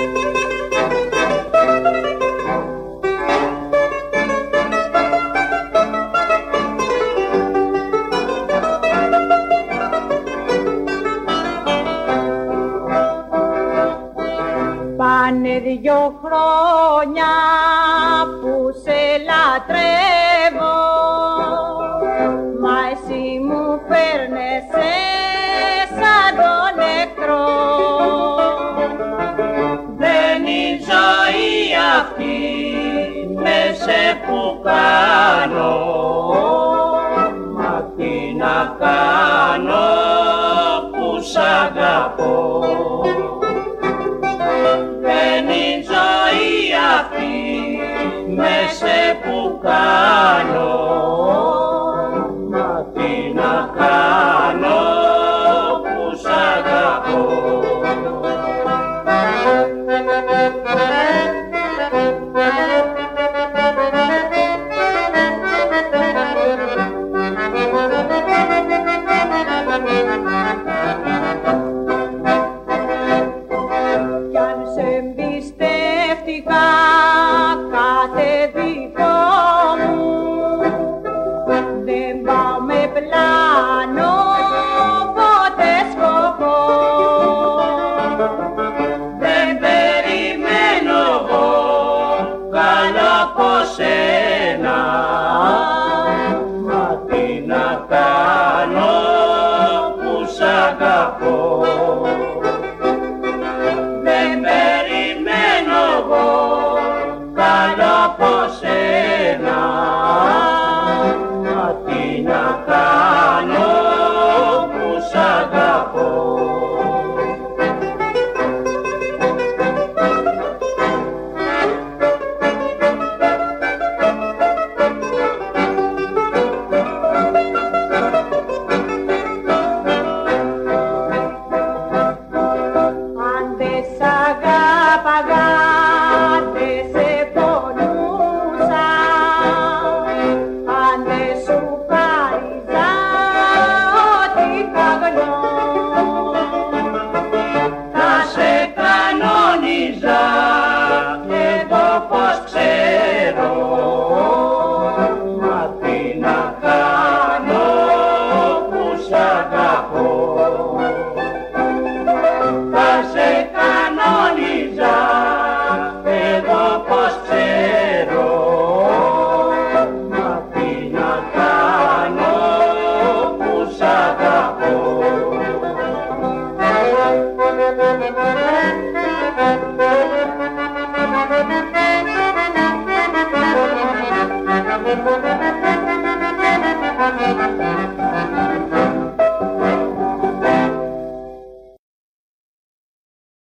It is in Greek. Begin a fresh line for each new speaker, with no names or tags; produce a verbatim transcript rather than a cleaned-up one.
Πάνε δυο χρόνια που σε λατρεύω, μα εσύ μου φέρνεσαι σαν τον εχθρό.
Δεν είναι η ζωή αυτή μέσα που κάνω, μα τι να κάνω που σ' αγαπώ. Δεν είναι η ζωή αυτή μέσα που κάνω, μα τι να κάνω που σ' αγαπώ.
Κι αν σε εμπιστεύτηκα κάθε δικό μου, δεν πάω με πλάνο ποτέ σκοπό.
Δεν περιμένω εγώ καλό από σένα, μα τι να κάνω που σ' αγαπώ. Δεν περιμένω εγώ καλό από σένα, μα τι να κάνω που σ' αγαπώ.
Αν δεν σ' αγάπαγα, δεν σε πονούσα. Αν δεν σου χάριζα ό,τι καγνώ,
Θα σε κανόνιζα εγώ πως ξέρω, μα τι να κάνω που σ' αγαπώ. Θα σε κανόνιζα εγώ πως ξέρω, μα τι να κάνω που σ' αγαπώ.
Thank you.